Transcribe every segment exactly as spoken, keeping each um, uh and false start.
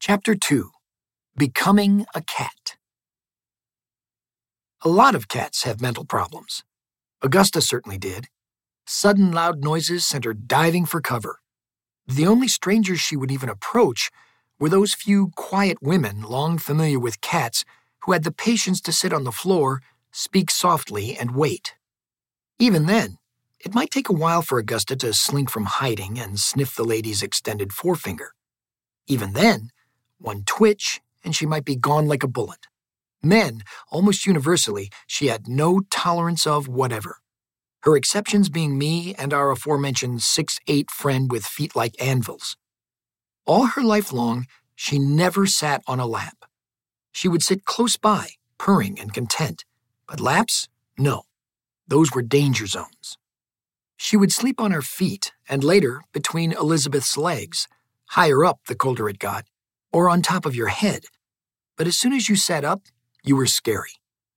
Chapter two. Becoming a Cat. A lot of cats have mental problems. Augusta certainly did. Sudden loud noises sent her diving for cover. The only strangers she would even approach were those few quiet women long familiar with cats who had the patience to sit on the floor, speak softly, and wait. Even then, it might take a while for Augusta to slink from hiding and sniff the lady's extended forefinger. Even then, one twitch and she might be gone like a bullet. Men, almost universally, she had no tolerance of whatever. Her exceptions being me and our aforementioned six foot eight friend with feet like anvils. All her life long, she never sat on a lap. She would sit close by, purring and content, but laps? No. Those were danger zones. She would sleep on her feet and later between Elizabeth's legs, higher up the colder it got, or on top of your head. But as soon as you sat up, you were scary.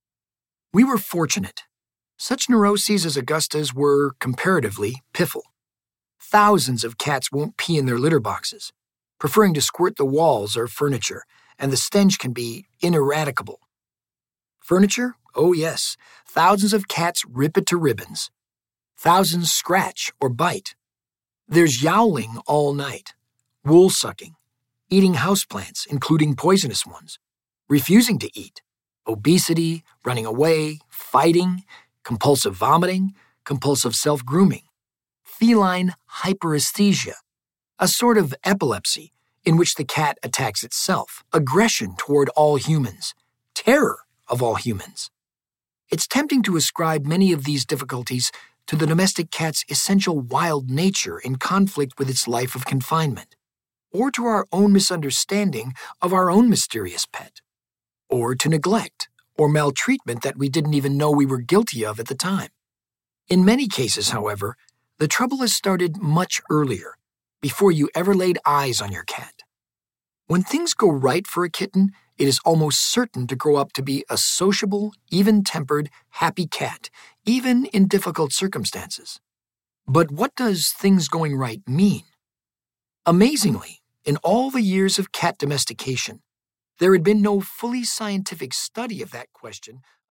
We were fortunate. Such neuroses as Augusta's were, comparatively, piffle. Thousands of cats won't pee in their litter boxes, preferring to squirt the walls or furniture, and the stench can be ineradicable. Furniture? Oh yes, thousands of cats rip it to ribbons. Thousands scratch or bite. There's yowling all night, wool-sucking, eating houseplants, including poisonous ones, refusing to eat, obesity, running away, fighting, compulsive vomiting, compulsive self-grooming, feline hyperesthesia, a sort of epilepsy in which the cat attacks itself, aggression toward all humans, terror of all humans. It's tempting to ascribe many of these difficulties to the domestic cat's essential wild nature in conflict with its life of confinement, or to our own misunderstanding of our own mysterious pet, or to neglect or maltreatment that we didn't even know we were guilty of at the time. In many cases, however, the trouble has started much earlier, before you ever laid eyes on your cat. When things go right for a kitten, it is almost certain to grow up to be a sociable, even-tempered, happy cat, even in difficult circumstances. But what does things going right mean? Amazingly, in all the years of cat domestication, there had been no fully scientific study of that question